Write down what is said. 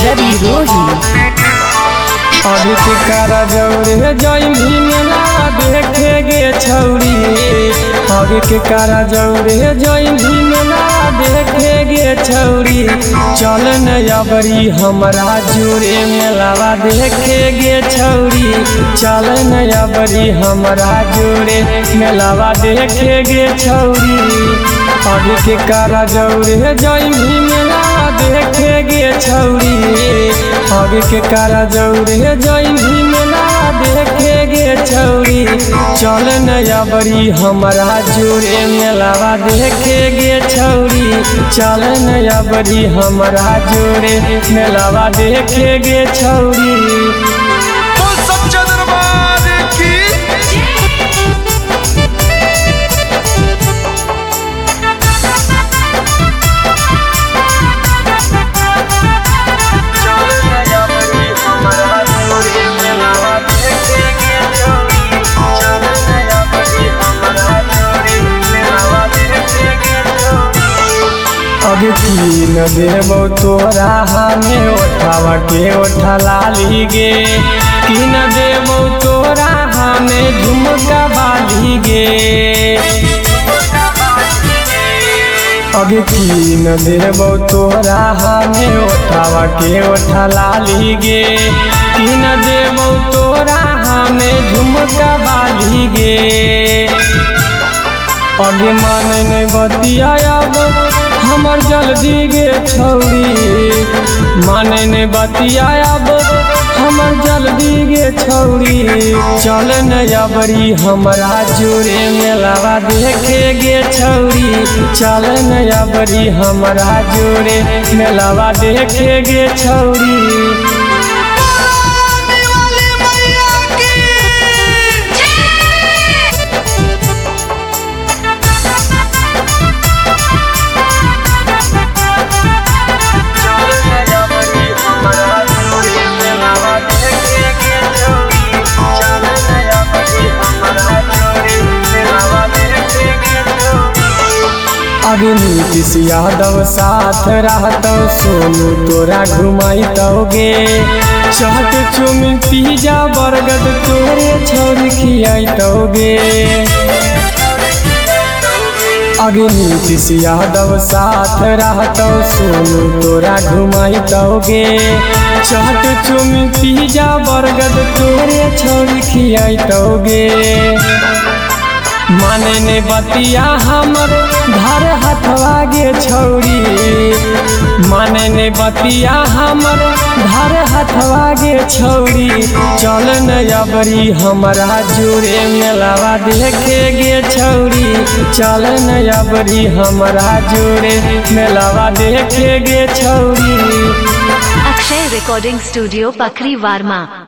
रवि रोही। अभी के कारा जौरे जई मेला देखे गे छौरी। अभी के कारा जौरे जई मेला देखे गे छौरी। चल नया बरी हमरा जोरे मेलावा देखे गे छौरी। चल नया बरी हमरा जोरे मेलावा देखे गे छौरी। अभी के कारा जौरे जई मेला देखे गे छौरी। अभी के कारा जौरे जई मेला देखे गे छौरी। चल नया बरी हमरा जोरे मेलावा देखे गे छौरी। चल नया बरी हमरा जोरे मेलावा देखे गे छौरी। अभी की न देबो तोरा हमें ओठावा के ओठा लाली गे। की न देबो तोरा हमें झुमका बाली गे। अभी की न देबो तोरा हमें ओठावा के ओठा लाली गे। की न देबो तोरा हमें झुमका बाली गे। अभी माने नहीं बतियाब हमर जल्दी गे छौरी। माने ने बतियाब हमर जल्दी गे छौरी। चल नया बरी हमरा जोरे मेलावा देखे गे छौरी। चल नया बरी हमरा जोरे मेलावा देखे गे छौरी। अभी नीतीश यादव साथ रहतो सोनू तोरा घुमाइतोगे। चाट चुमी पिज्जा बर्गर तोरे छोड़ खियाइतोगे। अभी नीतीश यादव साथ रहतो सोनू तोरा घुमाइतोगे। चाट चुमी पिज्जा बर्गर तोरे छोड़ खियाइतोगे। माने ने बतिया हमर घर हथवा गे छौरी। माने ने बतिया हमर घर हथवा गे छौरी। चल नया बरी हमरा जोरे मेलावा देखे गे छौरी। चल नया बरी हमरा जोरे मेलावा देखे गे छौरी। Akshay recording studio Pakhri वारमा।